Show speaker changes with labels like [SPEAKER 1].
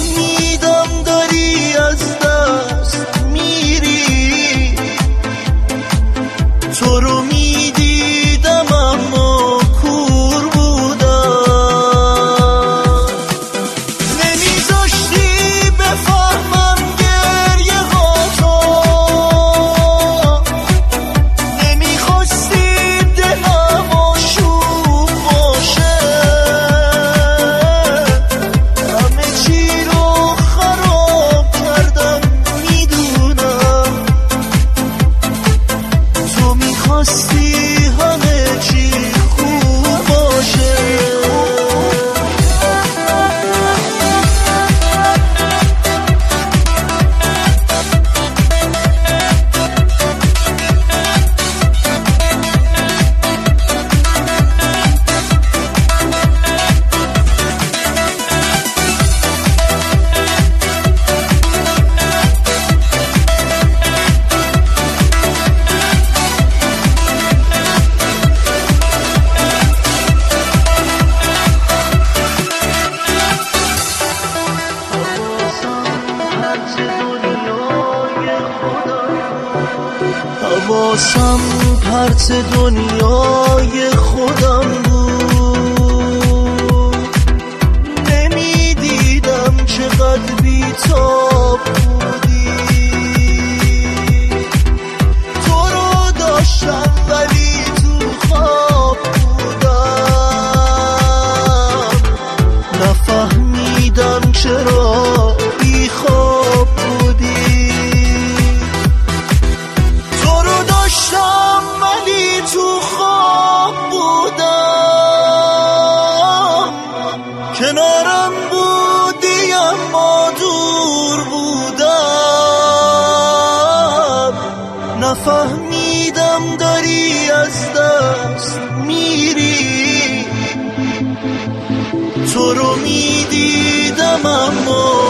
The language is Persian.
[SPEAKER 1] نفهمیدم داری از دست میری، تو رو میدیدم اما کور بودم، نمیذاشتی بفهمم گریه هاتو، نمیخواستی دلم آشوب باشه، همه چی رو خراب کردم میدونم، تو میخواستی همه چی خوب باشه. حواسم پرت دنیای خودم بود، نمیدیدم چقدر بی‌تاب بودی، تو رو داشتم ولی تو خواب بودم، نفهمیدم چرا بی خواب بودی، ولی تو خواب بودم، کنارم بودی اما دور بودم، نفهمیدم داری از دست میری، تو رو میدیدم اما